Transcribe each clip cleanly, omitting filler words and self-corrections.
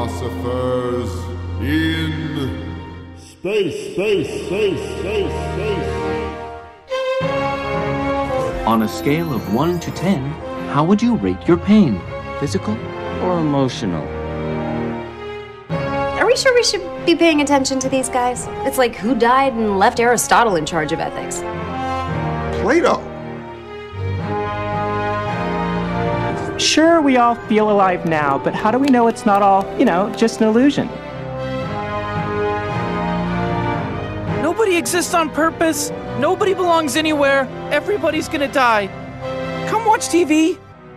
Philosophers in space. On a scale of 1 to 10, how would you rate your pain? Physical or emotional? Are we sure we should be paying attention to these guys? It's like who died and left Aristotle in charge of ethics? Plato. Sure, we all feel alive now, but how do we know it's not all, just an illusion? Nobody exists on purpose. Nobody belongs anywhere. Everybody's gonna die. Come watch TV.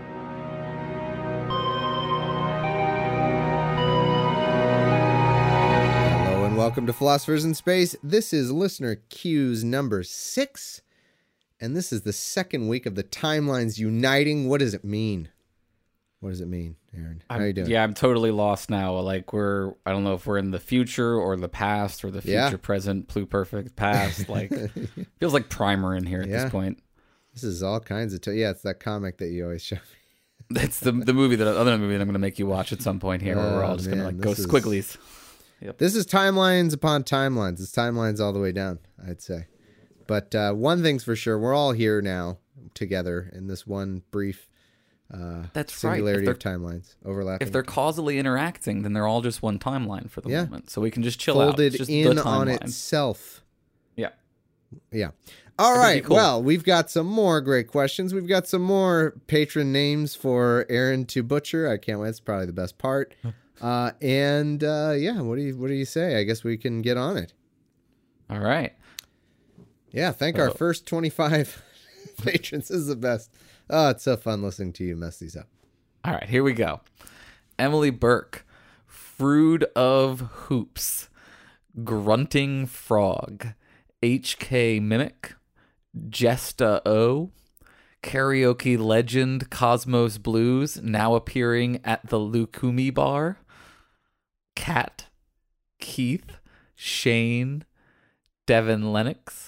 Hello and welcome to Philosophers in Space. This is listener Q's number 6, and this is the second week of the timelines uniting. What does it mean? What does it mean, Aaron? How are you doing? Yeah, I'm totally lost now. Like I don't know if we're in the future or the past or the future, present, pluperfect, past. Like, feels like Primer in here at this point. This is all kinds of, it's that comic that you always show me. It's the other movie that I'm going to make you watch at some point here, where we're all just going to go squigglies. Yep. This is timelines upon timelines. It's timelines all the way down, I'd say. But one thing's for sure, we're all here now together in this one brief that's singularity of timelines overlapping. If they're causally interacting, then they're all just one timeline for the moment. So we can just chill Folded out. Just in on itself. Yeah. All right. Cool. Well, we've got some more great questions. We've got some more patron names for Aaron to butcher. I can't wait. It's probably the best part. What do you say? I guess we can get on it. All right. Yeah. Thank our first 25 patrons. This is the best. Oh, it's so fun listening to you mess these up. All right, here we go. Emily Burke, Frood of Hoops, Grunting Frog, HK Mimic, Jesta O, Karaoke Legend Cosmos Blues, now appearing at the Lukumi Bar, Kat, Keith, Shane, Devin Lennox.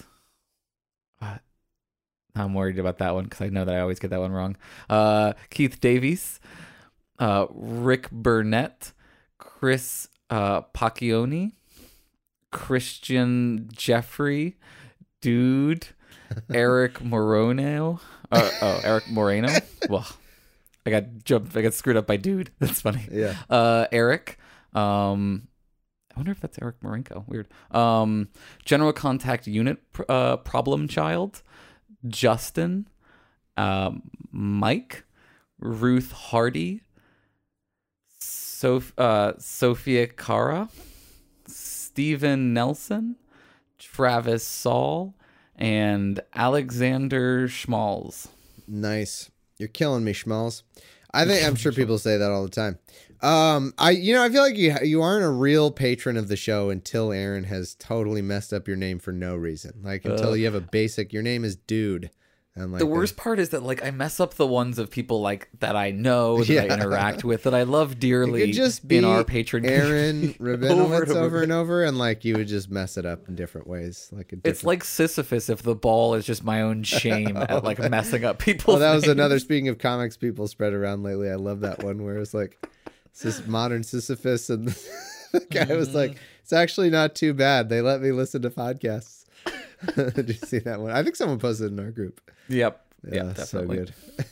I'm worried about that one because I know that I always get that one wrong. Keith Davies, Rick Burnett, Chris Pacchioni, Christian Jeffrey, Dude, Eric Moreno. Eric Moreno. Well, I got screwed up by Dude. That's funny. Yeah. Eric. I wonder if that's Eric Marenko. Weird. General Contact Unit Problem Child. Justin, Mike, Ruth Hardy, Sophia Cara, Stephen Nelson, Travis Saul, and Alexander Schmalz. Nice. You're killing me, Schmalz. I'm sure people say that all the time. I feel like you aren't a real patron of the show until Aaron has totally messed up your name for no reason. Like until you have a basic, your name is Dude. And like the worst part is that like I mess up the ones of people like that I know, that I interact with, that I love dearly. It could just be in our patron Aaron Rabinowitz over and over, and like you would just mess it up in different ways. It's like Sisyphus if the ball is just my own shame at like messing up people. Oh, that was another. Speaking of comics, people spread around lately. I love that one where it's like modern Sisyphus, and the guy was like, "It's actually not too bad. They let me listen to podcasts." Did you see that one? I think someone posted it in our group. Yep. Yeah, so good.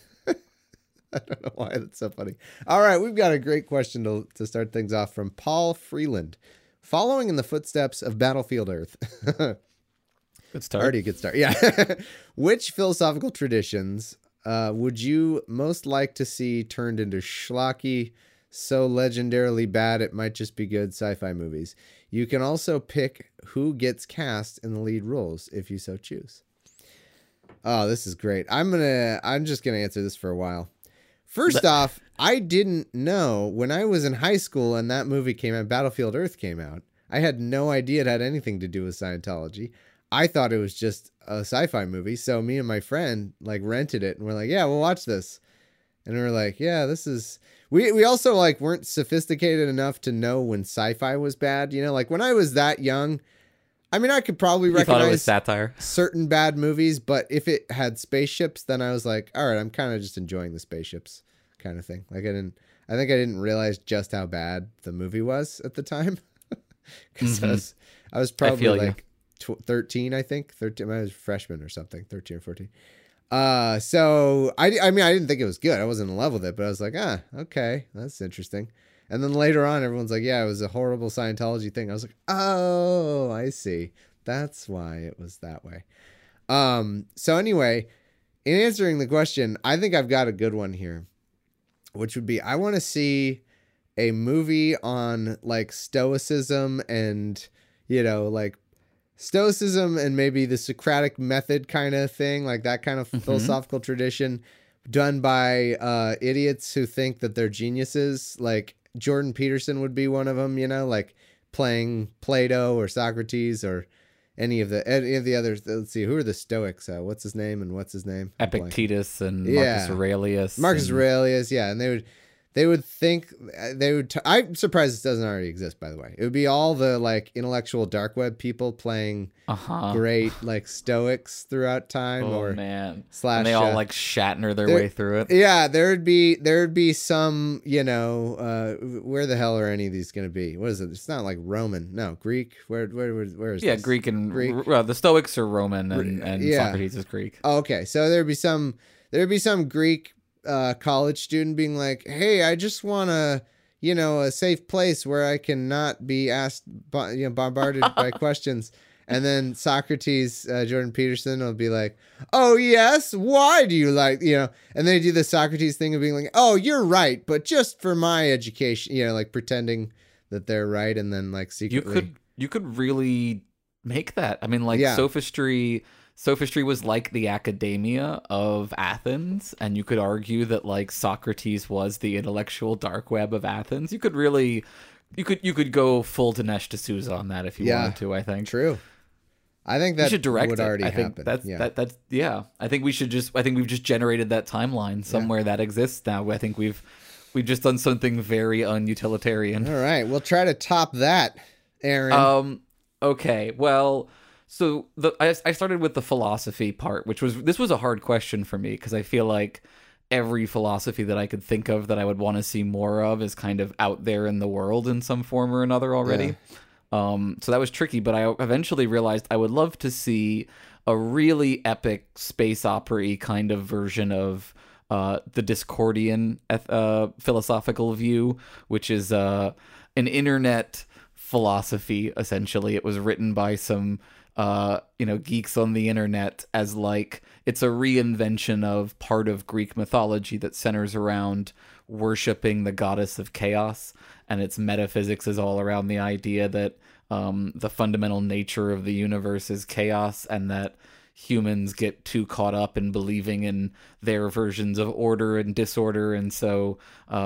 I don't know why that's so funny. All right, we've got a great question to start things off from Paul Freeland. Following in the footsteps of Battlefield Earth. Good start. Already a good start. Yeah. Which philosophical traditions would you most like to see turned into schlocky, so legendarily bad it might just be good sci-fi movies? You can also pick who gets cast in the lead roles if you so choose. Oh, this is great. I'm just gonna answer this for a while. First off, I didn't know when I was in high school and that movie came out, Battlefield Earth came out. I had no idea it had anything to do with Scientology. I thought it was just a sci-fi movie. So me and my friend like rented it and we're like, yeah, we'll watch this. And we were like, yeah, this is. We also like weren't sophisticated enough to know when sci-fi was bad. You know, like when I was that young, I mean, I could probably recognize thought it was satire. Certain bad movies, but if it had spaceships, then I was like, all right, I'm kind of just enjoying the spaceships kind of thing. Like I think I didn't realize just how bad the movie was at the time. Because I was probably like 13, I think. 13. I was a freshman or something, 13 or 14. So I mean, I didn't think it was good. I wasn't in love with it, but I was like, okay, that's interesting. And then later on, everyone's like, yeah, it was a horrible Scientology thing. I was like, oh, I see. That's why it was that way. So anyway, in answering the question, I think I've got a good one here, which would be, I want to see a movie on like stoicism and, like stoicism and maybe the Socratic method kind of thing, like that kind of philosophical tradition done by idiots who think that they're geniuses. Like Jordan Peterson would be one of them, like playing Plato or Socrates or any of the others. Let's see, who are the Stoics? What's his name? Epictetus and Marcus Aurelius. Yeah, and they would think I'm surprised this doesn't already exist, by the way. It would be all the like intellectual dark web people playing great like Stoics throughout time. Man. And they all like Shatner their way through it. Yeah, there would be some, where the hell are any of these going to be? What is it? It's not like Roman. No, Greek. Where is this? Greek and the Stoics are Roman and Socrates is Greek. Oh, okay. So there'd be some Greek college student being like, hey, I just want a safe place where I can not be asked bombarded by questions. And then Socrates, Jordan Peterson will be like, oh yes, why do you like, and they do the Socrates thing of being like, oh, you're right, but just for my education, like pretending that they're right. And then like secretly you could really make that. I mean, like Sophistry was like the academia of Athens, and you could argue that like Socrates was the intellectual dark web of Athens. You could really, you could go full Dinesh D'Souza on that if you wanted to. I think true. I think that should direct would already happen. That's I think we've just generated that timeline somewhere that exists now. I think we've just done something very unutilitarian. All right, we'll try to top that, Aaron. Okay, well. So I started with the philosophy part, this was a hard question for me because I feel like every philosophy that I could think of that I would want to see more of is kind of out there in the world in some form or another already. Yeah. So that was tricky, but I eventually realized I would love to see a really epic space opera-y kind of version of the Discordian philosophical view, which is an internet philosophy, essentially. It was written by some geeks on the internet as like it's a reinvention of part of Greek mythology that centers around worshiping the goddess of chaos, and its metaphysics is all around the idea that the fundamental nature of the universe is chaos, and that humans get too caught up in believing in their versions of order and disorder, and so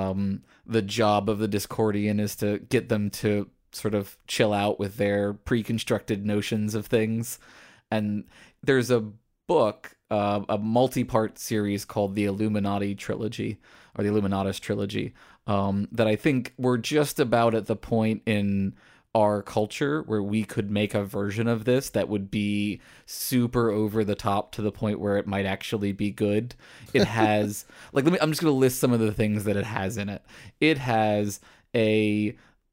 the job of the Discordian is to get them to sort of chill out with their pre-constructed notions of things. And there's a book, a multi-part series called the Illuminati trilogy, or the Illuminatus trilogy, that I think we're just about at the point in our culture where we could make a version of this that would be super over the top to the point where it might actually be good. It has I'm just going to list some of the things that it has in it. It has a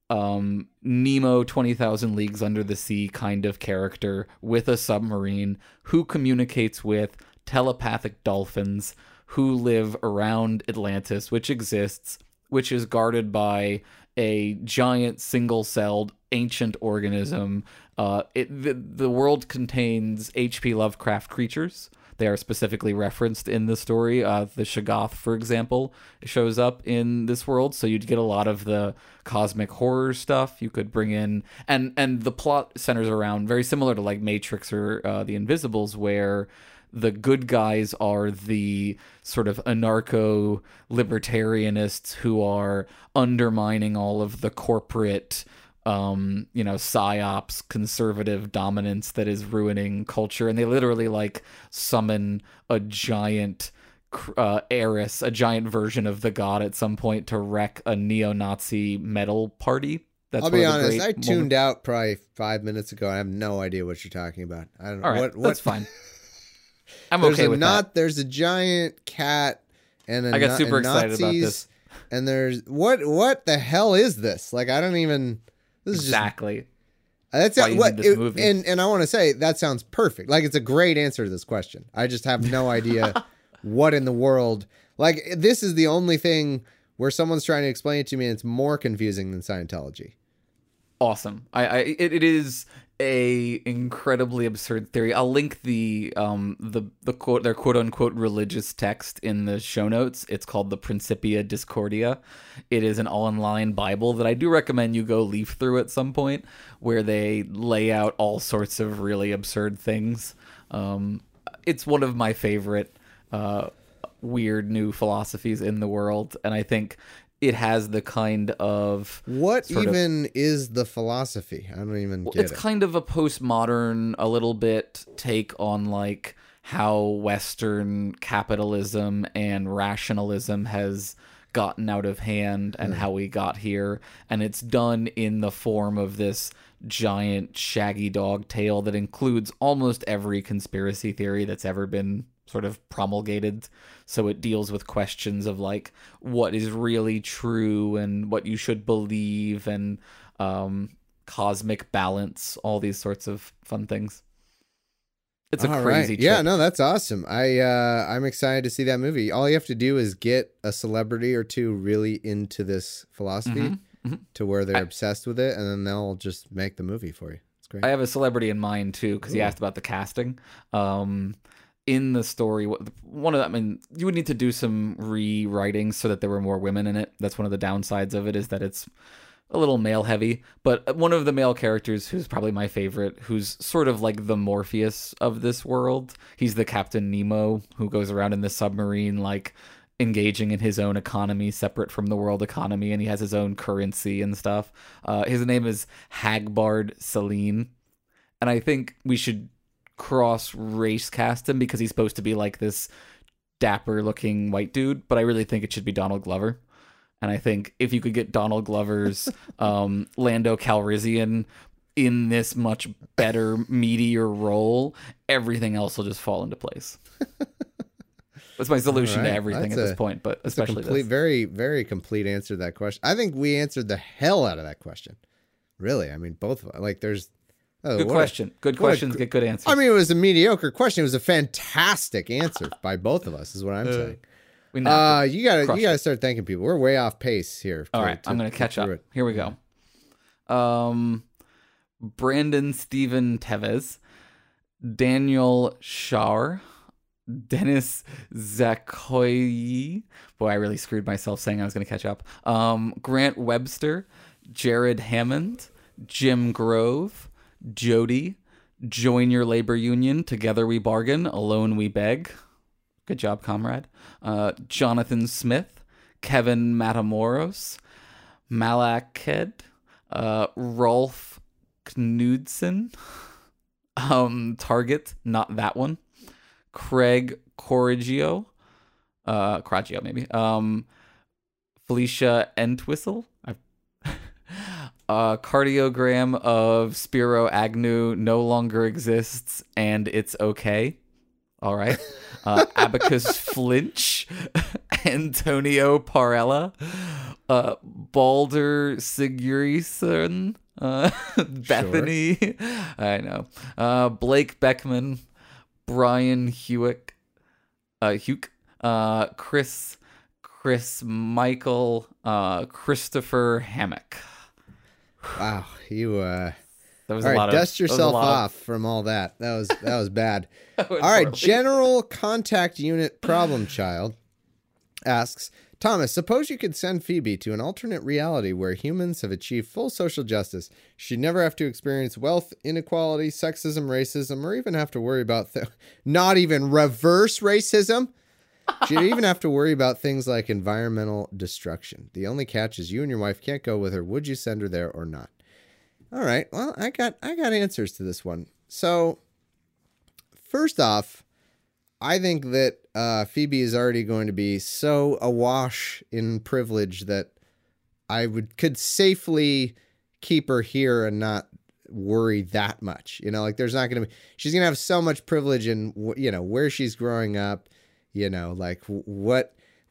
Nemo 20,000 Leagues Under the Sea kind of character with a submarine who communicates with telepathic dolphins who live around Atlantis, which exists, which is guarded by a giant single-celled ancient organism. The world contains H.P. Lovecraft creatures. They are specifically referenced in the story. The Shoggoth, for example, shows up in this world, so you'd get a lot of the cosmic horror stuff. You could bring in, and the plot centers around very similar to like Matrix or The Invisibles, where the good guys are the sort of anarcho-libertarianists who are undermining all of the corporate psyops, conservative dominance that is ruining culture. And they literally like summon a giant Eris, a giant version of the god at some point to wreck a neo-Nazi metal party. I'll be honest, I tuned out probably 5 minutes ago. I have no idea what you're talking about. I don't know. All right, that's fine. I'm there's okay with that. There's a giant cat and I got super excited about this. And there's what the hell is this? Like, I don't even. This Exactly. That's why you what need this movie. and I want to say that sounds perfect. Like, it's a great answer to this question. I just have no idea what in the world. Like, this is the only thing where someone's trying to explain it to me, and it's more confusing than Scientology. Awesome. It is a incredibly absurd theory. I'll link the quote, their quote unquote religious text in the show notes. It's called the Principia Discordia. It is an online Bible that I do recommend you go leaf through at some point, where they lay out all sorts of really absurd things. It's one of my favorite weird new philosophies in the world, and I think it has the kind of what even is the philosophy? I don't even get it's it. kind of a postmodern, a little bit take on like how Western capitalism and rationalism has gotten out of hand and how we got here, and it's done in the form of this giant shaggy dog tale that includes almost every conspiracy theory that's ever been sort of promulgated. So it deals with questions of like what is really true and what you should believe, and cosmic balance, all these sorts of fun things. It's a crazy trip. Yeah, no, that's awesome. I'm excited to see that movie. All you have to do is get a celebrity or two really into this philosophy to where they're obsessed with it, and then they'll just make the movie for you. It's great. I have a celebrity in mind too, because he asked about the casting. In the story, you would need to do some rewriting so that there were more women in it. That's one of the downsides of it, is that it's a little male heavy. But one of the male characters, who's probably my favorite, who's sort of like the Morpheus of this world, he's the Captain Nemo who goes around in the submarine, like engaging in his own economy separate from the world economy, and he has his own currency and stuff. His name is Hagbard Celine, and I think we should cross race cast him because he's supposed to be like this dapper looking white dude, but I really think it should be Donald Glover. And I think if you could get Donald Glover's Lando Calrissian in this much better, meatier role, everything else will just fall into place. That's my solution to everything at this point, but especially this. Very, very complete answer to that question. I think we answered the hell out of that question. Really, I mean, both of us. Like, there's good question. Good questions get good answers. I mean, it was a mediocre question. It was a fantastic answer by both of us, is what I'm saying. You gotta start thanking people. We're way off pace here. All right, I'm gonna catch up. Here we go. Brandon Steven Tevez, Daniel Schauer, Dennis Zakoyi. Boy, I really screwed myself saying I was gonna catch up. Grant Webster, Jared Hammond, Jim Grove, Jody, join your labor union, together we bargain, alone we beg. Good job, comrade. Jonathan Smith, Kevin Matamoros, Malaked, Rolf Knudsen, Target, not that one, Craig Corriggio, Corriggio maybe, Felicia Entwistle, cardiogram of Spiro Agnew no longer exists and it's okay. All right. Abacus Flinch, Antonio Parella, Balder Sigurðsson, Bethany, sure. I know, Blake Beckman, Brian Hewick, Chris Michael, Christopher Hammock. Wow, you that was all a right, lot dust of, yourself off from all that. That was bad. All right, poorly. General Contact Unit Problem Child asks, Thomas, suppose you could send Phoebe to an alternate reality where humans have achieved full social justice. She'd never have to experience wealth inequality, sexism, racism, or even have to worry about not even reverse racism. She'd even have to worry about things like environmental destruction. The only catch is you and your wife can't go with her. Would you send her there or not? All right. Well, I got answers to this one. So, first off, I think that Phoebe is already going to be so awash in privilege that I could safely keep her here and not worry that much. You know, like she's going to have so much privilege in, where she's growing up. You know, like what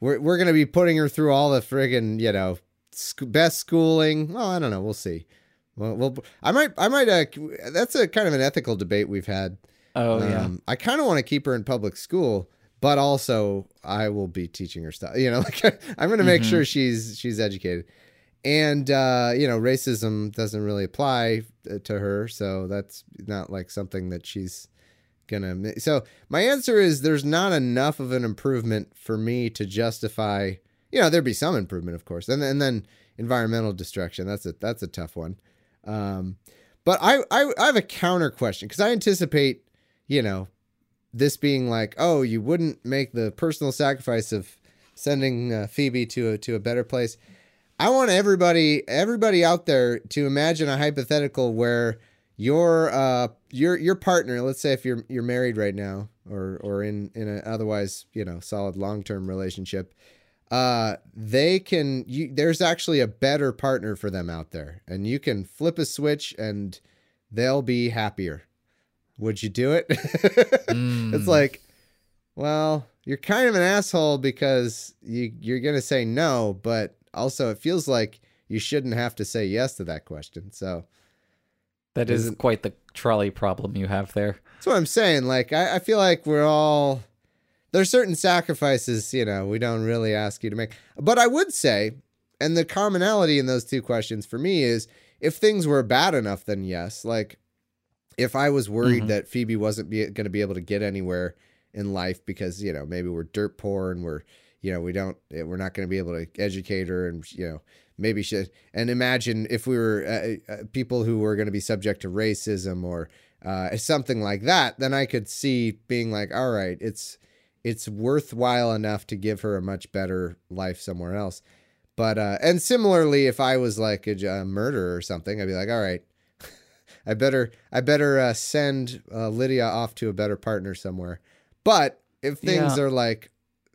we're gonna be putting her through all the friggin', best schooling. Well, I don't know. We'll see. Well, I might. That's a kind of an ethical debate we've had. Oh yeah. I kind of want to keep her in public school, but also I will be teaching her stuff. I'm going to make sure she's educated, and racism doesn't really apply to her, so that's not like something that she's gonna. So my answer is there's not enough of an improvement for me to justify. There'd be some improvement, of course, and then environmental destruction. That's a tough one. But I have a counter question because I anticipate, this being like, oh, you wouldn't make the personal sacrifice of sending Phoebe to a better place. I want everybody out there to imagine a hypothetical where your partner, let's say if you're married right now or in an otherwise, solid long-term relationship, there's actually a better partner for them out there, and you can flip a switch and they'll be happier. Would you do it? It's like, well, you're kind of an asshole because you're going to say no, but also it feels like you shouldn't have to say yes to that question. So that is quite the trolley problem you have there. That's what I'm saying. Like, I feel like there's certain sacrifices, we don't really ask you to make. But I would say, and the commonality in those two questions for me is, if things were bad enough, then yes. Like, if I was worried that Phoebe wasn't going to be able to get anywhere in life because, maybe we're dirt poor and we're not going to be able to educate her, and, maybe and imagine if we were people who were going to be subject to racism or something like that, then I could see being like, all right, it's worthwhile enough to give her a much better life somewhere else. But, and similarly, if I was like a murderer or something, I'd be like, all right, I better send Lydia off to a better partner somewhere. But if things are like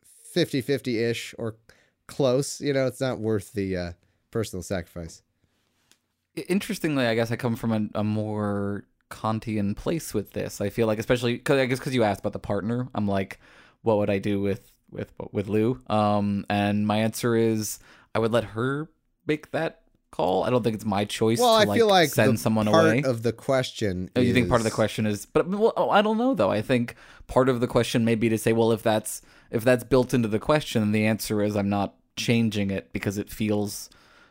50-50-ish or close, it's not worth the personal sacrifice. Interestingly, I guess I come from a more Kantian place with this. I feel like, especially because you asked about the partner, I'm like, what would I do with Lou? And my answer is I would let her make that call. I don't think it's my choice to I feel like send someone away. Part of the question Oh, you think part of the question is, but I don't know though. I think part of the question may be to say, well, if that's built into the question, the answer is I'm not changing it because it feels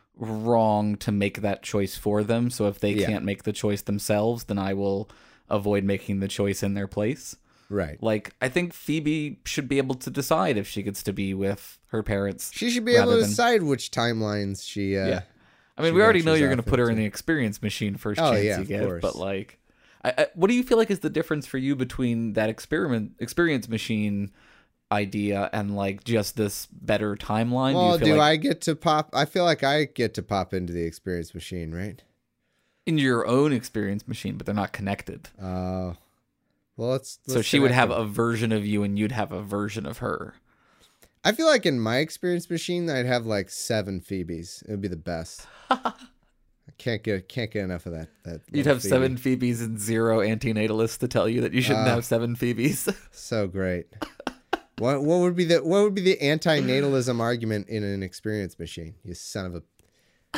wrong to make that choice for them. So if they can't make the choice themselves, then I will avoid making the choice in their place. Right. Like, I think Phoebe should be able to decide if she gets to be with her parents. She should be able to decide which timelines she. Yeah. I mean, we already know you're going to put her in the experience machine first chance you get. But like, what do you feel like is the difference for you between that experience machine idea and like just this better timeline? Well, I get to pop? I feel like I get to pop into the experience machine, right? In your own experience machine, but they're not connected. Oh. Well, let's so she would have a version of you and you'd have a version of her. I feel like in my experience machine, I'd have like 7 Phoebes. It would be the best. I can't get enough of that. You'd have Phoebe. 7 Phoebes and 0 antinatalists to tell you that you shouldn't have 7 Phoebes. So great. What would be the antinatalism argument in an experience machine? You son of a.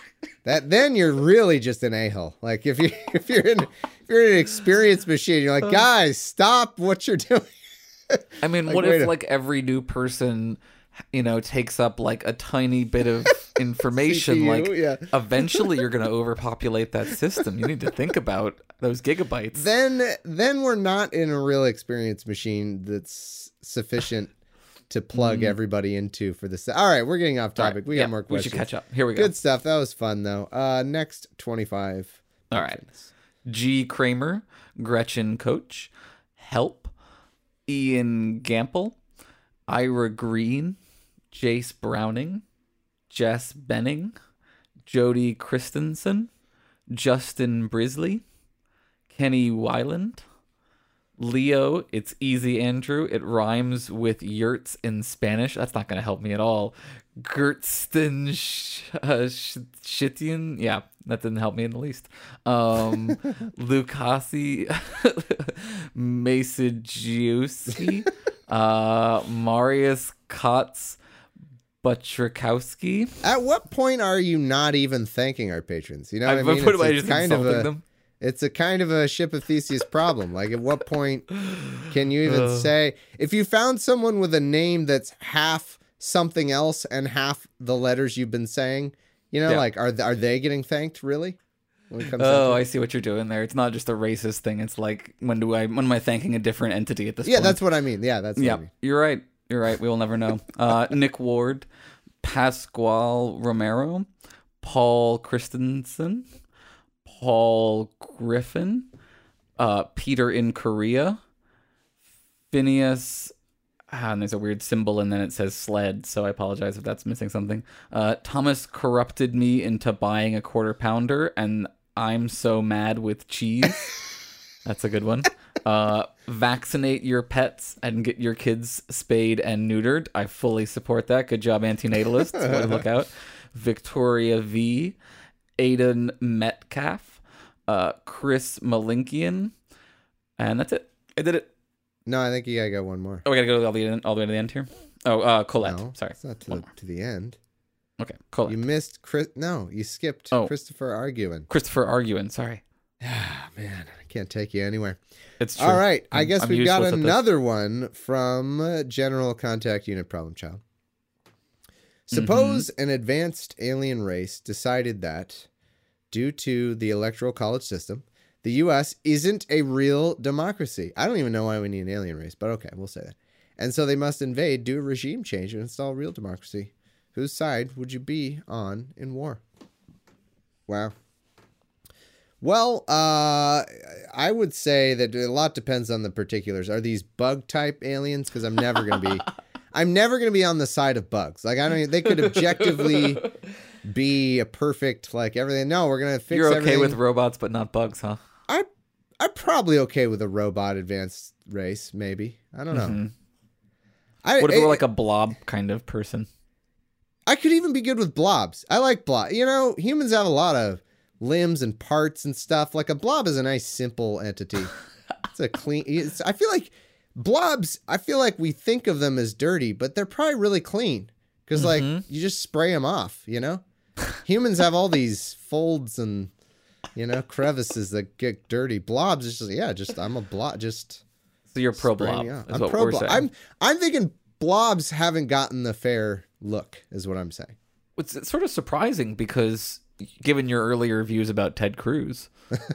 Then you're really just an a-hole. Like if you're in an experience machine, you're like, guys, stop what you're doing. I mean, like, what if like every new person, takes up like a tiny bit of information? CPU, eventually you're going to overpopulate that system. You need to think about those gigabytes. Then we're not in a real experience machine that's sufficient to plug everybody into for this. All right, we're getting off topic. Right, we got more questions. We should catch up. Here we go. Good stuff. That was fun, though. Next 25. All right. G. Kramer, Gretchen Coach, Help, Ian Gample, Ira Green, Jace Browning, Jess Benning, Jody Christensen, Justin Brisley, Kenny Weiland, Leo, it's easy, Andrew. It rhymes with yurts in Spanish. That's not going to help me at all. Gertsten Shitian. Yeah, that didn't help me in the least. Lucasi Mesigiusi. Marius Kotz Butcherkowski. At what point are you not even thanking our patrons? You know what I mean? What, I just insulting them? It's a kind of a Ship of Theseus problem. Like, at what point can you even say, if you found someone with a name that's half something else and half the letters you've been saying, you know, like, are they getting thanked, really? I see what you're doing there. It's not just a racist thing. It's like, when am I thanking a different entity at this point? Yeah, that's what I mean. Yeah, that's what I mean. You're right. You're right. We will never know. Nick Ward, Pascual Romero, Paul Christensen, Paul Griffin, Peter in Korea, Phineas, and there's a weird symbol and then it says sled, so I apologize if that's missing something. Thomas corrupted me into buying a quarter pounder, and I'm so mad with cheese. That's a good one. Vaccinate your pets and get your kids spayed and neutered. I fully support that. Good job, antinatalists. Way to look out. Victoria V. Aiden Metcalf. Chris Malinkian. And that's it. I did it. No, I think you gotta go one more. Oh, we gotta go all the way to the end here? Oh, Colette. No, sorry. It's not to the end. Okay, Colette. You missed No, you skipped Christopher Arguin. Christopher Arguin, sorry. Ah, man, I can't take you anywhere. It's true. All right, I guess we've got another this. one from General Contact Unit Problem Child. Suppose an advanced alien race decided that, due to the electoral college system, the U.S. isn't a real democracy. I don't even know why we need an alien race, but okay, we'll say that. And so they must invade, do a regime change, and install real democracy. Whose side would you be on in war? Wow. Well, I would say that a lot depends on the particulars. Are these bug type aliens? Because I'm never gonna be on the side of bugs. Like, I don't. They could objectively be a perfect, like, everything. No, we're gonna fix. You're okay everything. with robots, but not bugs, huh? I'm probably okay with a robot advanced race. Maybe, I don't know. What if we're like a blob kind of person? I could even be good with blobs. I like blob. You know, humans have a lot of limbs and parts and stuff. Like, a blob is a nice, simple entity. It's a clean. I feel like blobs. I feel like we think of them as dirty, but they're probably really clean because, like, you just spray them off. You know, humans have all these folds and, you know, crevices that get dirty. Blobs is just I'm a blob. Just so you're pro blob. I'm pro blob. I'm thinking blobs haven't gotten the fair look, is what I'm saying. It's sort of surprising because, given your earlier views about Ted Cruz,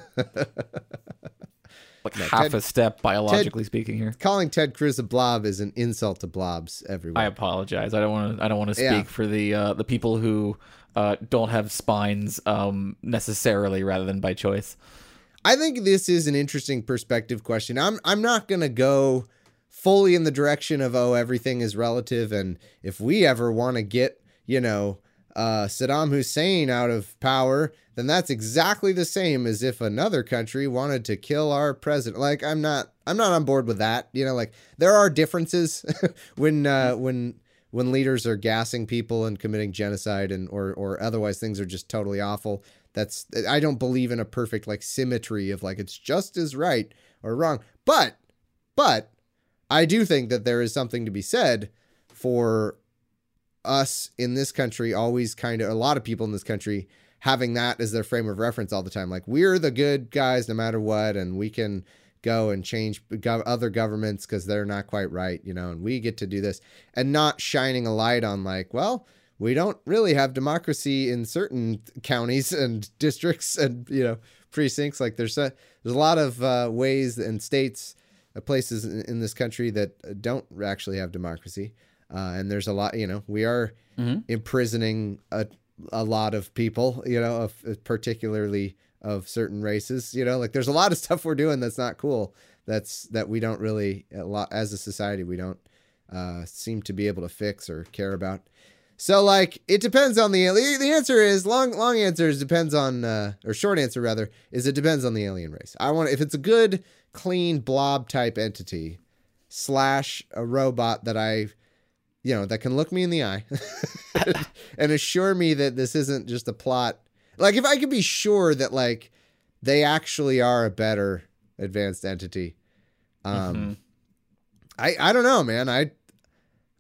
a step biologically speaking here. Calling Ted Cruz a blob is an insult to blobs everywhere. I apologize. I don't want to speak for the people who don't have spines necessarily rather than by choice. I think this is an interesting perspective question. I'm not going to go fully in the direction of, everything is relative, and if we ever want to get, Saddam Hussein out of power, then that's exactly the same as if another country wanted to kill our president. Like, I'm not on board with that. Like, there are differences when leaders are gassing people and committing genocide or otherwise things are just totally awful. I don't believe in a perfect, like, symmetry of, like, it's just as right or wrong. But I do think that there is something to be said for us in this country, always kind of, a lot of people in this country having that as their frame of reference all the time. Like, we're the good guys no matter what, and we can go and change other governments because they're not quite right, and we get to do this, and not shining a light on, like, well, we don't really have democracy in certain counties and districts and, precincts. Like, there's a lot of ways and states, places in this country that don't actually have democracy. And there's a lot, we are imprisoning a lot of people, particularly of certain races, like, there's a lot of stuff we're doing that's not cool. That we don't really, as a society, we don't seem to be able to fix or care about. So, like, it depends on the answer is long answer is depends on, or short answer rather, is it depends on the alien race. If it's a good, clean blob type entity / a robot that that can look me in the eye and assure me that this isn't just a plot. Like, if I could be sure that, like, they actually are a better advanced entity. I don't know, man.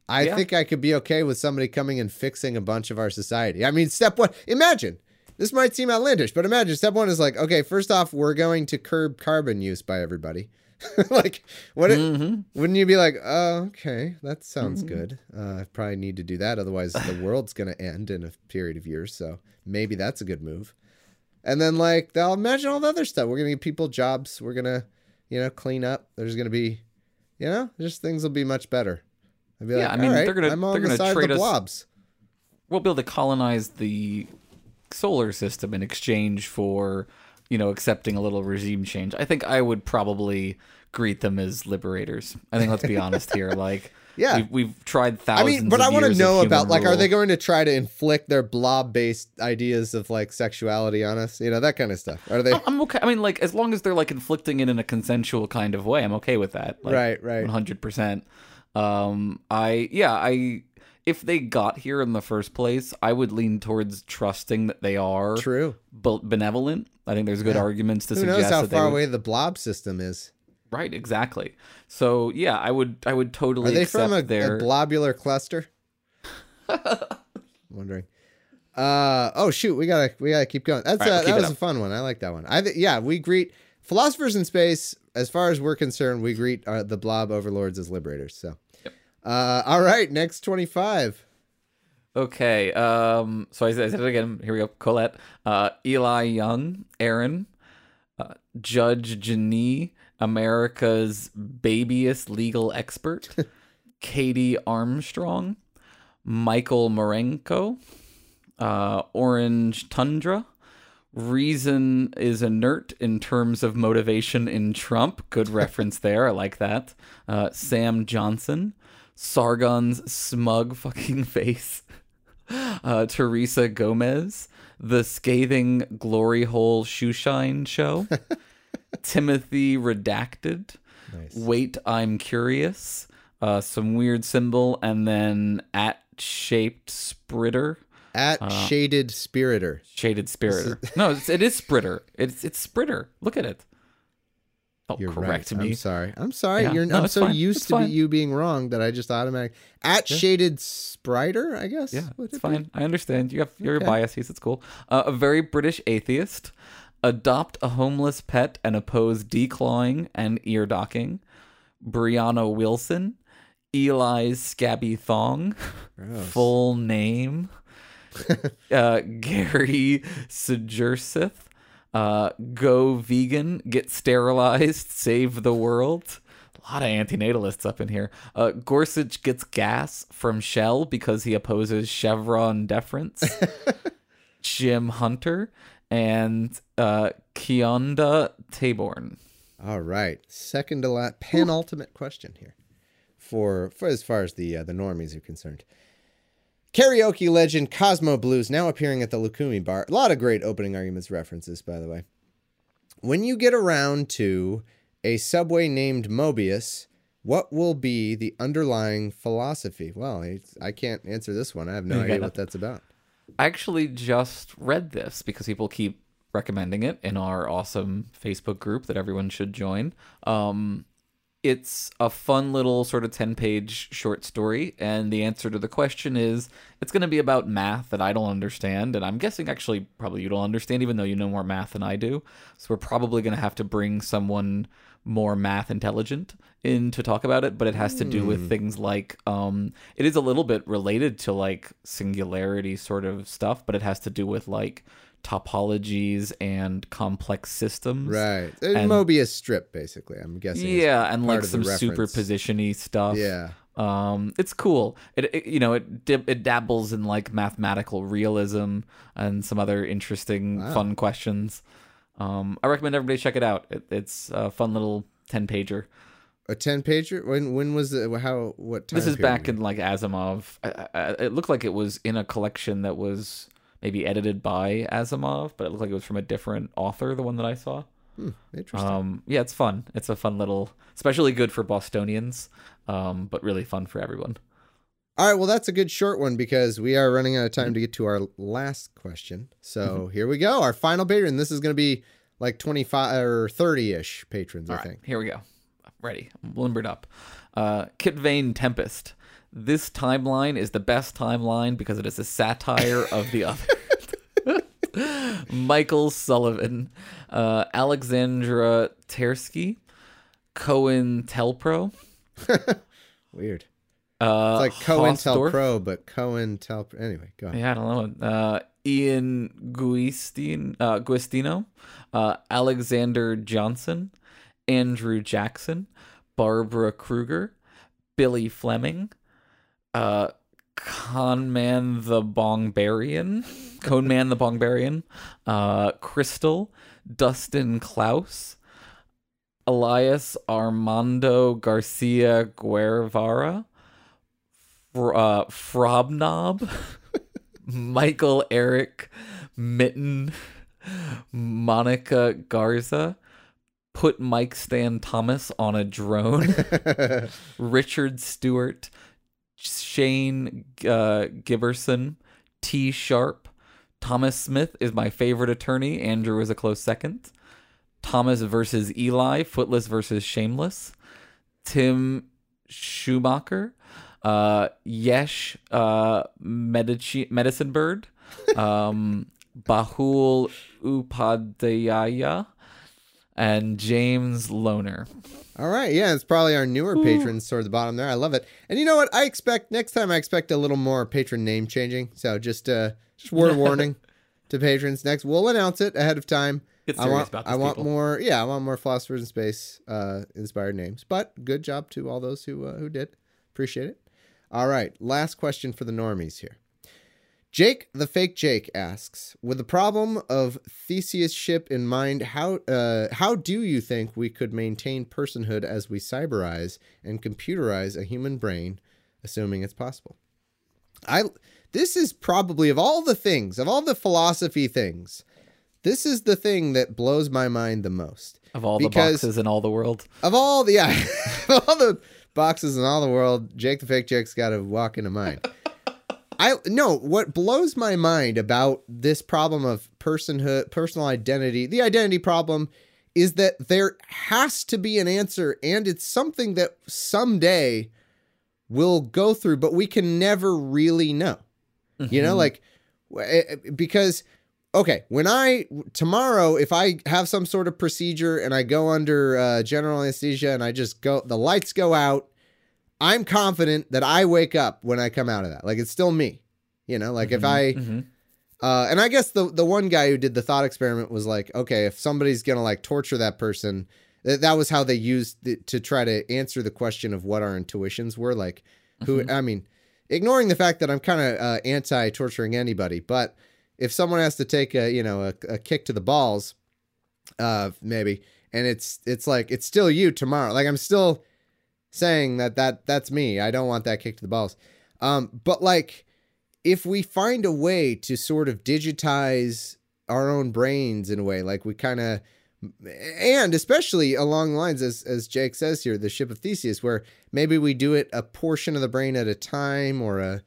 I think I could be okay with somebody coming and fixing a bunch of our society. I mean, step one, imagine, this might seem outlandish, but imagine step one is like, okay, first off, we're going to curb carbon use by everybody. Like, wouldn't you be like, oh, okay, that sounds good. I probably need to do that. Otherwise, the world's going to end in a period of years. So maybe that's a good move. And then, like, they'll imagine all the other stuff. We're going to give people jobs. We're going to, clean up. There's going to be, just things will be much better. I'd be like, I mean, they're gonna I'm on the side of the blobs. We'll be able to colonize the solar system in exchange for, accepting a little regime change. I think I would probably greet them as liberators. I think, let's be honest here. Like, yeah, we've tried thousands. But I want to know about, like, rule. are they going to try to inflict their blob-based ideas of, like, sexuality on us? That kind of stuff. Are they? I'm okay. I mean, like, as long as they're, like, inflicting it in a consensual kind of way, I'm okay with that. Like, right. 100%. If they got here in the first place, I would lean towards trusting that they are benevolent. I think there's good arguments to suggest. Who knows how far away the blob system is? Right, exactly. So yeah, I would totally. Are they accept from a globular cluster? Wondering. Oh shoot, we gotta keep going. That was a fun one. I like that one. We greet philosophers in space. As far as we're concerned, we greet the blob overlords as liberators. So, all right, next 25. Okay. So I said it again. Here we go. Colette, Eli Young, Aaron, Judge Janie, America's babyest legal expert, Katie Armstrong, Michael Marenko, Orange Tundra. Reason is inert in terms of motivation in Trump. Good reference there. I like that. Sam Johnson, Sargon's smug fucking face, Teresa Gomez, the scathing glory hole shoeshine show, Timothy Redacted, nice. Wait, I'm curious, some weird symbol, and then @shaped spritter. Shaded Spiritor. Shaded Spiritor. No, it is Spritter. It's Spritter. Look at it. Oh, you're correct right. me. I'm sorry. Yeah. I'm so fine. used to you being wrong that I just automatically Shaded Spriter, I guess. Yeah, it's fine. I understand. You have your biases. It's cool. A very British atheist. Adopt a homeless pet and oppose declawing and ear docking. Brianna Wilson. Eli's scabby thong. Gross. Full name. Gary Segersith, go vegan, get sterilized, save the world. A lot of antinatalists up in here. Gorsuch gets gas from Shell because he opposes Chevron deference. Jim Hunter and Kionda Taborn. All right, second to last, penultimate question here for as far as the normies are concerned. Karaoke legend Cosmo Blues now appearing at the Lukumi Bar. A lot of great opening arguments references, by the way. When you get around to a subway named Mobius, what will be the underlying philosophy? Well, I can't answer this one. I have no idea what that's about. I actually just read this because people keep recommending it in our awesome Facebook group that everyone should join. It's a fun little sort of 10-page short story, and the answer to the question is it's going to be about math that I don't understand, and I'm guessing actually probably you don't understand, even though you know more math than I do. So we're probably going to have to bring someone more math intelligent in to talk about it, but it has to do with things like it is a little bit related to like singularity sort of stuff, but it has to do with like topologies and complex systems, right? And Mobius strip, basically, I'm guessing. Yeah, and like some superposition-y stuff. Yeah, it's cool. It dabbles in like mathematical realism and some other interesting, fun questions. I recommend everybody check it out. It's a fun little 10-pager. A 10-pager? When was it? What time? This is back in like Asimov. It looked like it was in a collection that was maybe edited by Asimov, but it looked like it was from a different author, the one that I saw. Interesting. Yeah, it's fun. It's a fun little, especially good for Bostonians, but really fun for everyone. All right, well, that's a good short one because we are running out of time to get to our last question. So here we go, our final patron. This is going to be like 25 or 30-ish patrons, I think. Here we go. I'm ready. I'm limbered up. Kit Vane Tempest. This timeline is the best timeline because it is a satire of the other. Michael Sullivan, Alexandra Tersky, Cohen Telpro. Weird. It's like Hausdorff. COINTELPRO, but COINTELPRO. Anyway, go ahead. Yeah, I don't know. Ian Guistino, Alexander Johnson, Andrew Jackson, Barbara Kruger, Billy Fleming, Conman the Bongbarian, Crystal, Dustin Klaus, Elias Armando Garcia Guevara, Frobnob, Michael Eric Mitten, Monica Garza, Put Mike Stan Thomas on a Drone, Richard Stewart, Shane Giberson, T. Sharp, Thomas Smith is my favorite attorney. Andrew is a close second. Thomas versus Eli, Footless versus Shameless, Tim Schumacher, Yesh Medicine Bird, Bahul Upadhyaya, and James Loner. All right, yeah, it's probably our newer patrons toward the bottom there. I love it. And you know what? Next time I expect a little more patron name changing. So just word of warning to patrons. Next, we'll announce it ahead of time. Get serious about this, I want people. more. Yeah, I want more Philosophers in Space inspired names. But good job to all those who did. Appreciate it. All right, last question for the normies here. Jake the Fake Jake asks, with the problem of Theseus ship in mind, how do you think we could maintain personhood as we cyberize and computerize a human brain, assuming it's possible? This is probably, of all the philosophy things, this is the thing that blows my mind the most. Of all the boxes in all the world. Of all the boxes in all the world, Jake the Fake Jake's got to walk into mine. What blows my mind about this problem of personhood, personal identity, the identity problem, is that there has to be an answer, and it's something that someday we'll go through, but we can never really know. Mm-hmm. You know, because, okay, tomorrow, if I have some sort of procedure and I go under general anesthesia and the lights go out, I'm confident that I wake up when I come out of that. Like, it's still me, you know, like if I, and I guess the one guy who did the thought experiment was like, okay, if somebody's going to like torture that person, that was how they used it to try to answer the question of what our intuitions were. Like I mean, ignoring the fact that I'm kind of anti torturing anybody, but if someone has to take a kick to the balls, maybe, and it's like, it's still you tomorrow. Like, I'm still saying that's me. I don't want that kick to the balls. But like, if we find a way to sort of digitize our own brains in a way, like we kind of, and especially along the lines, as Jake says here, the ship of Theseus, where maybe we do it a portion of the brain at a time, or a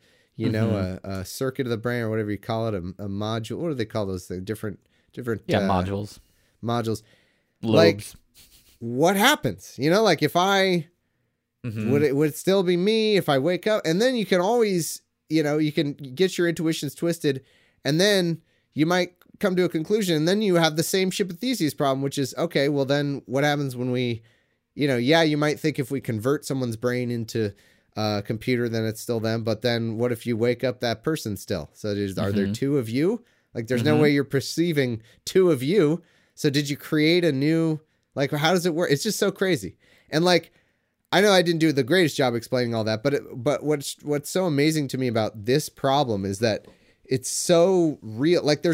a circuit of the brain, or whatever you call it, a module. What do they call those things? Different modules. Lobes. Like, what happens? You know, like if I would it still be me if I wake up? And then you can always, you can get your intuitions twisted, and then you might come to a conclusion, and then you have the same ship of Theseus problem, which is, okay, well then what happens when we, you might think if we convert someone's brain into a computer, then it's still them, but then what if you wake up that person still? So are there two of you? Like, there's no way you're perceiving two of you. So did you create a new, like, how does it work? It's just so crazy. And like, I know I didn't do the greatest job explaining all that, but what's so amazing to me about this problem is that it's so real. Like,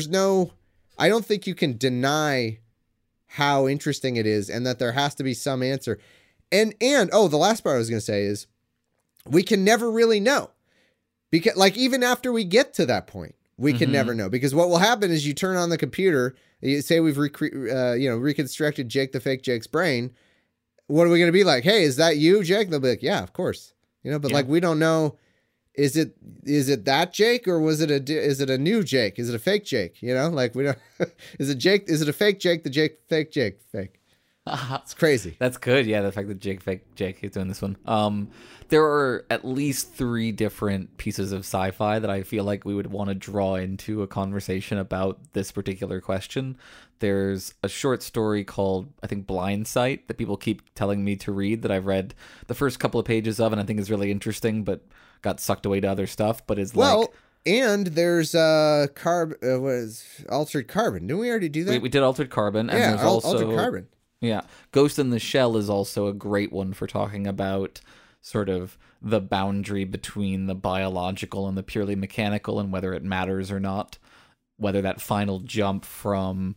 I don't think you can deny how interesting it is, and that there has to be some answer. And the last part I was going to say is, we can never really know, because like, even after we get to that point, we can never know, because what will happen is you turn on the computer, you say we've reconstructed Jake the Fake Jake's brain. What are we going to be like? Hey, is that you, Jake? They'll be like, yeah, of course. But like, we don't know. Is it that Jake, or is it a new Jake? Is it a fake Jake? Like, we don't, is it Jake? Is it a fake Jake? The Jake, fake Jake, fake. It's crazy. That's good. Yeah, the fact that Jake is doing this one. There are at least 3 different pieces of sci-fi that I feel like we would want to draw into a conversation about this particular question. There's a short story called, I think, Blind Sight that people keep telling me to read that I've read the first couple of pages of and I think is really interesting, but got sucked away to other stuff. But is and there's Altered Carbon. Didn't we already do that? We did Altered Carbon, and yeah, there's also Altered Carbon. Yeah, Ghost in the Shell is also a great one for talking about sort of the boundary between the biological and the purely mechanical and whether it matters or not. Whether that final jump from,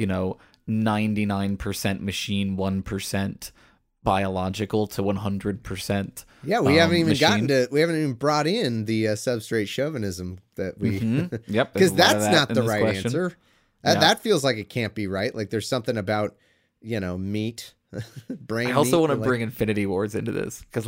99% machine, 1% biological to 100%. Yeah, we haven't even we haven't even brought in the substrate chauvinism that we Yep, because that's not the right question. answer. Yeah. That feels like it can't be right. Like there's something about meat, brain. I also want to meat, bring Infinity Wars into this because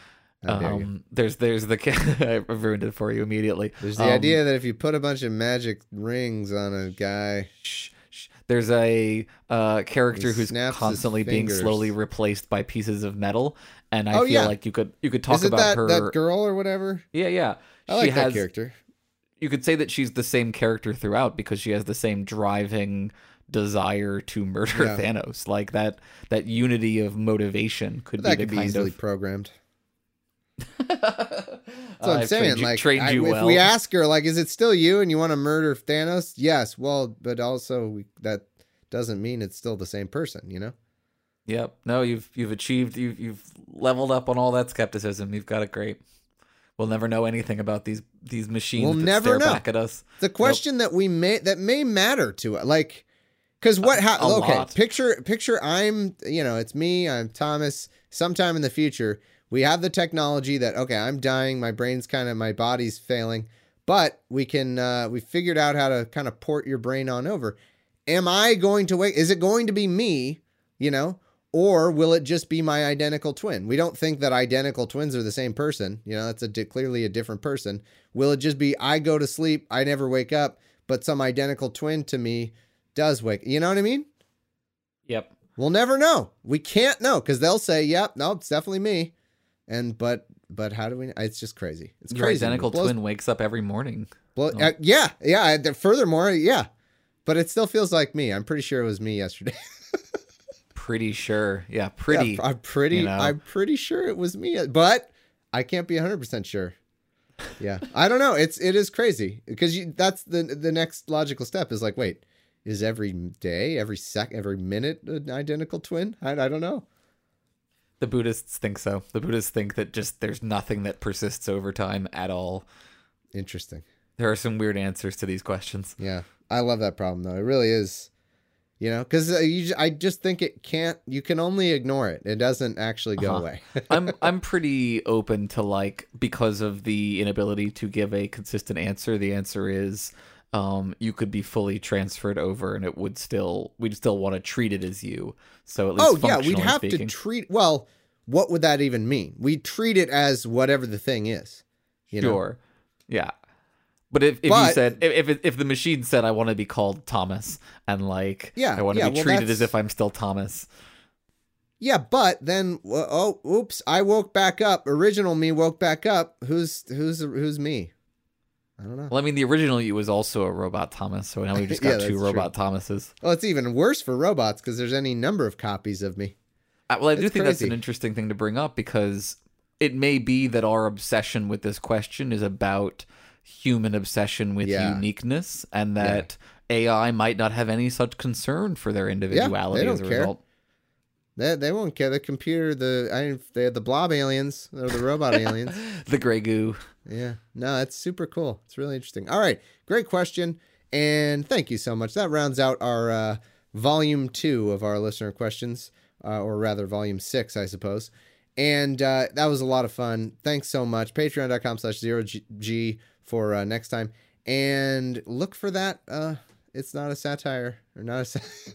there's the I ruined it for you immediately. There's the idea that if you put a bunch of magic rings on a guy, there's a character He who's snaps his constantly being fingers. slowly replaced by pieces of metal, and I feel like you could talk is it about her. that girl or whatever? Yeah. I like that character. You could say that she's the same character throughout because she has the same driving desire to murder Thanos. Like that unity of motivation could That be could the be kind easily of programmed. That's what I'm saying. If we ask her, is it still you and you want to murder Thanos? Yes. Well, but also that doesn't mean it's still the same person, Yep. No, you've achieved. You've leveled up on all that skepticism. You've got it great. We'll never know anything about these machines. We'll that never stare know. back at us. The question that may matter to us, because what happens? Okay, lot. picture. It's me. I'm Thomas. Sometime in the future, we have the technology that I'm dying. My body's failing, but we figured out how to kind of port your brain on over. Am I going to wait? Is it going to be me? Or will it just be my identical twin? We don't think that identical twins are the same person. That's clearly a different person. Will it just be I go to sleep, I never wake up, but some identical twin to me does wake? You know what I mean? Yep. We'll never know. We can't know because they'll say, "Yep, no, it's definitely me." But how do we? It's just crazy. It's Your crazy. identical twin wakes up every morning. Yeah. Furthermore, yeah, but it still feels like me. I'm pretty sure it was me yesterday. Pretty sure. Yeah, pretty. Yeah, I'm pretty sure it was me, but I can't be 100% sure. Yeah. I don't know. It is crazy because that's the next logical step is wait, is every day, every minute an identical twin? I don't know. The Buddhists think so. The Buddhists think that just there's nothing that persists over time at all. Interesting. There are some weird answers to these questions. Yeah. I love that problem though. It really is. Because I just think you can only ignore it. It doesn't actually go away. I'm pretty open to because of the inability to give a consistent answer. The answer is you could be fully transferred over and we'd still want to treat it as you. So at least we'd have to treat, well, what would that even mean? We'd treat it as whatever the thing is. Sure. Yeah. But if you said if the machine said I want to be called Thomas and I want to be treated as if I'm still Thomas. Yeah, but then oops, I woke back up. Original me woke back up. Who's me? I don't know. Well, I mean, the original you was also a robot Thomas, so now we've just got two robot Thomases. Well, it's even worse for robots because there's any number of copies of me. Well, I do think that's an interesting thing to bring up because it may be that our obsession with this question is about human obsession with uniqueness and that AI might not have any such concern for their individuality as a result. They won't care. The computer, they're the blob aliens or the robot aliens. The gray goo. Yeah. No, it's super cool. It's really interesting. All right. Great question. And thank you so much. That rounds out our volume 2 of our listener questions, or rather volume 6, I suppose. And that was a lot of fun. Thanks so much. Patreon.com/0G for next time. And look for that. It's not a satire or not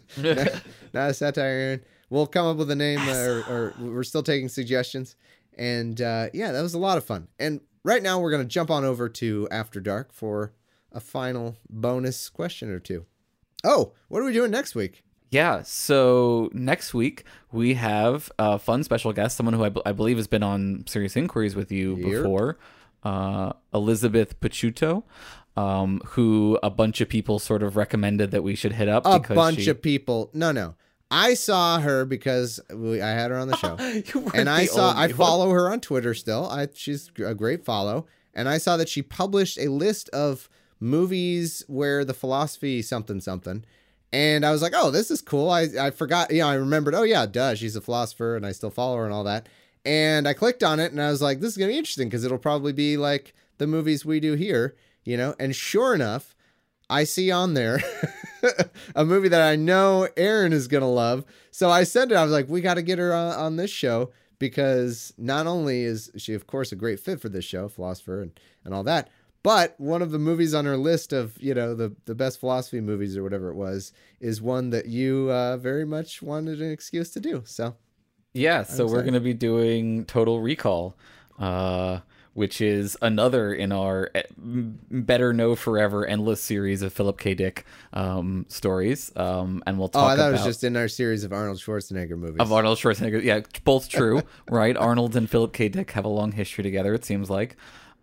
a satire, Aaron. We'll come up with a name or we're still taking suggestions. And that was a lot of fun. And right now we're going to jump on over to After Dark for a final bonus question or two. Oh, what are we doing next week? Yeah, so next week we have a fun special guest, someone who I believe has been on Serious Inquiries with you before, Elizabeth Picciuto, who a bunch of people sort of recommended that we should hit up. A bunch of people. No. I saw her because I had her on the show. And I follow her on Twitter still. She's a great follow. And I saw that she published a list of movies where the philosophy something. And I was like, oh, this is cool. I forgot, I remembered, oh yeah, duh, she's a philosopher and I still follow her and all that. And I clicked on it and I was like, this is going to be interesting because it'll probably be like the movies we do here, and sure enough, I see on there a movie that I know Aaron is going to love. So I sent it. I was like, we got to get her on this show because not only is she, of course, a great fit for this show, philosopher and all that, but one of the movies on her list of, the best philosophy movies or whatever it was, is one that you very much wanted an excuse to do. So, yeah, so we're going to be doing Total Recall, which is another in our Better Know Forever endless series of Philip K. Dick stories. And we'll talk about... I thought it was just in our series of Arnold Schwarzenegger movies. Of Arnold Schwarzenegger. Yeah, both true, right? Arnold and Philip K. Dick have a long history together, it seems like.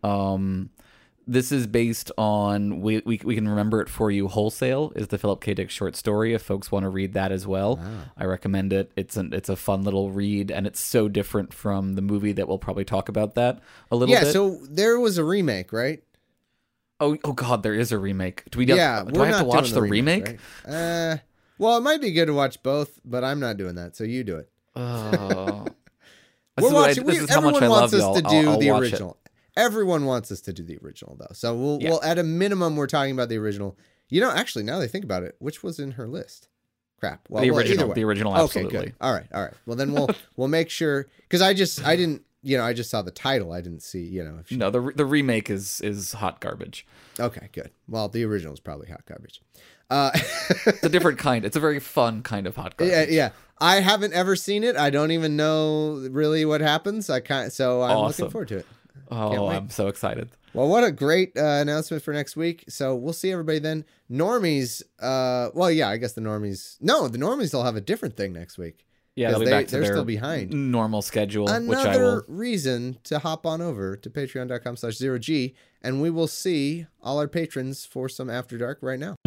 This is based on we can remember it for you. Wholesale is the Philip K. Dick short story. If folks want to read that as well, wow. I recommend it. It's a fun little read, and it's so different from the movie that we'll probably talk about that a little bit. Yeah, so there was a remake, right? Oh God, there is a remake. Do I have to watch the remake? Right? Well, it might be good to watch both, but I'm not doing that. So you do it. Oh, this is how much I love y'all. To do the original. Everyone wants us to do the original, though. So we'll at a minimum, we're talking about the original. Actually, now that I think about it, which was in her list? Crap. Well, the original, absolutely. Okay, good. All right. Well, then we'll make sure, because I just saw the title. I didn't see, if No, the remake is hot garbage. Okay, good. Well, the original is probably hot garbage. It's a different kind. It's a very fun kind of hot garbage. Yeah. I haven't ever seen it. I don't even know really what happens. So I'm looking forward to it. Oh, I'm so excited. Well, what a great announcement for next week. So we'll see everybody then. Normies, I guess the Normies will have a different thing next week. Yeah, they'll be back to they're their still behind. Normal schedule, which I will... Another reason to hop on over to patreon.com/0G, and we will see all our patrons for some After Dark right now.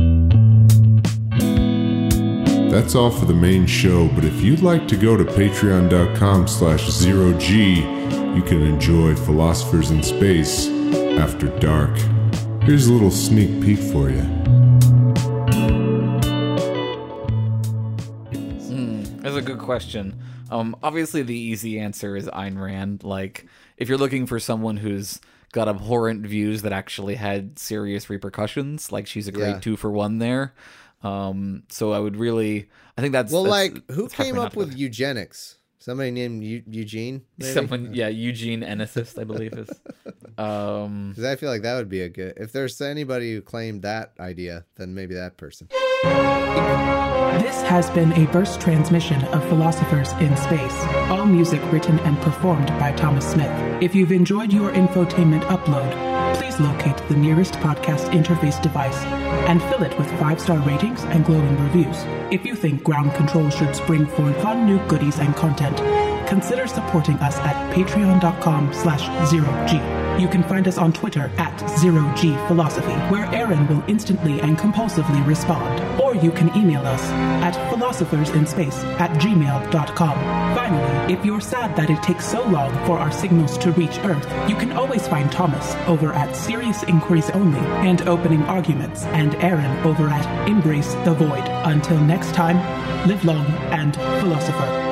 That's all for the main show, but if you'd like to go to patreon.com/0G, you can enjoy Philosophers in Space After Dark. Here's a little sneak peek for you. That's a good question. Obviously, the easy answer is Ayn Rand. Like, if you're looking for someone who's got abhorrent views that actually had serious repercussions, like she's a great 2-for-1 there. So I think that's... Well, who came up with eugenics? Somebody named Eugene? Maybe? Eugene Ethicist, I believe is. Because I feel like that would be a good... If there's anybody who claimed that idea, then maybe that person. This has been a burst transmission of Philosophers in Space. All music written and performed by Thomas Smith. If you've enjoyed your infotainment upload, please locate the nearest podcast interface device and fill it with 5-star ratings and glowing reviews. If you think Ground Control should spring forth fun new goodies and content, consider supporting us at patreon.com/0G. You can find us on Twitter at 0G Philosophy, where Aaron will instantly and compulsively respond. Or you can email us at philosophersinspace@gmail.com. Finally, if you're sad that it takes so long for our signals to reach Earth, you can always find Thomas over at Serious Inquiries Only and Opening Arguments, and Aaron over at Embrace the Void. Until next time, live long and philosopher.